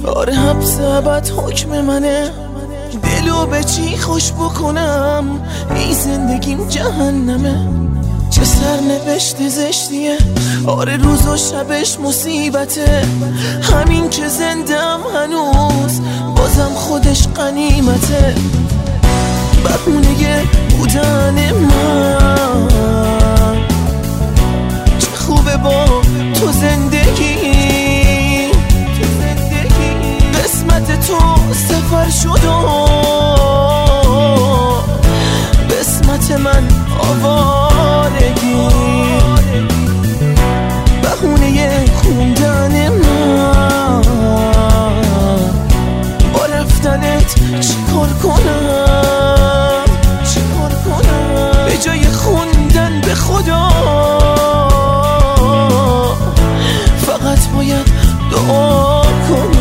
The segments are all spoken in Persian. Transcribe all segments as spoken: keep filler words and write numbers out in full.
آره حبس ابد حکم منه، دلو به چی خوش بکنم، ای زندگیم جهنمه. چه سرنوشت زشتیه، آره روز و شبش مصیبته، همین که زندم هنوز بازم خودش غنیمته. بهونه بودن من، چه خوبه با تو زندگی، قسمت تو سفر شد و قسمت من آوارگی. بهونه خوندن من، با رفتنت چیکار کنم، چیکار کنم به جای خوندن به خدا، فقط باید دعا کنم.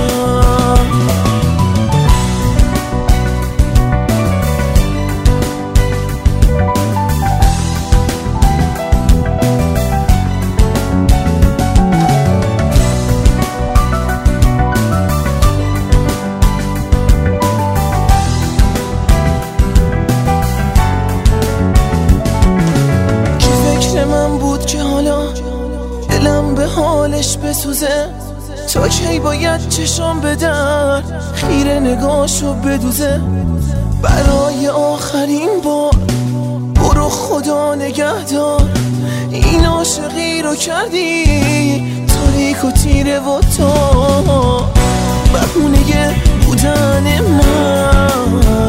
که حالا دلم به حالش بسوزه، تا کی باید چشام بدن خیره نگاشو بدوزه. برای آخرین بار برو خدا نگهدار، این عاشقی رو کردی تاریک و تیره و تا. بهونه بودن من،